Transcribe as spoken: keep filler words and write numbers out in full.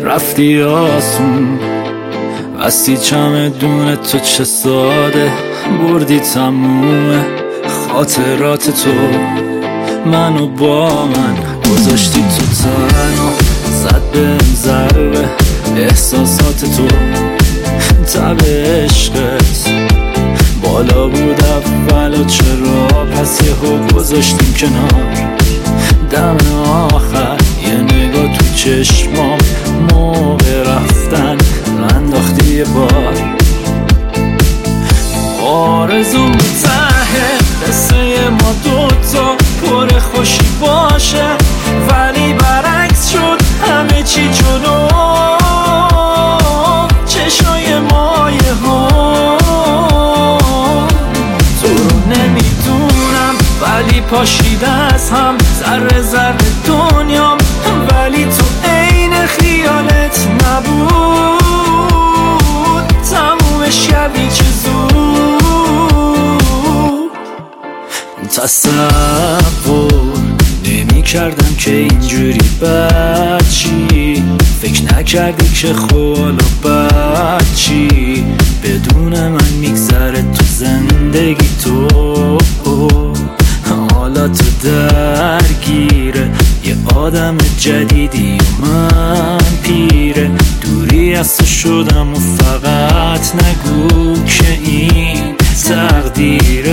رفتی آسون، بستی چمدون تو چه ساده، بردی تموم خاطرات تو، منو با من گذاشتی تو تنها، زد بهم ضربه احساسات تو، تب عشقت بالا بود اول و چرا پس یهو گذاشتیم کنار، دم آخر یه نگاه تو چشمام موقع رفتن انداختی یه بار، آرزوم ته قصه ما دوتا پر خوشی باشه، ولی برعکس شد همه چی جلو، چشای مایه ها تو رو نمیدونم، ولی پاشیده از هم ذره ذره دنیام، ولی تو عین خیالت نبود، تمومش کردی چه زود، تصور نمی کردم که اینجوری بچی، فکر نکردی که حالا بچی بدون من میگذره تو زندگی تو، حالا تو درگیره یه آدم جدیدی و من پیره، دوری از تو شدم و فقط نگو که این تقدیره.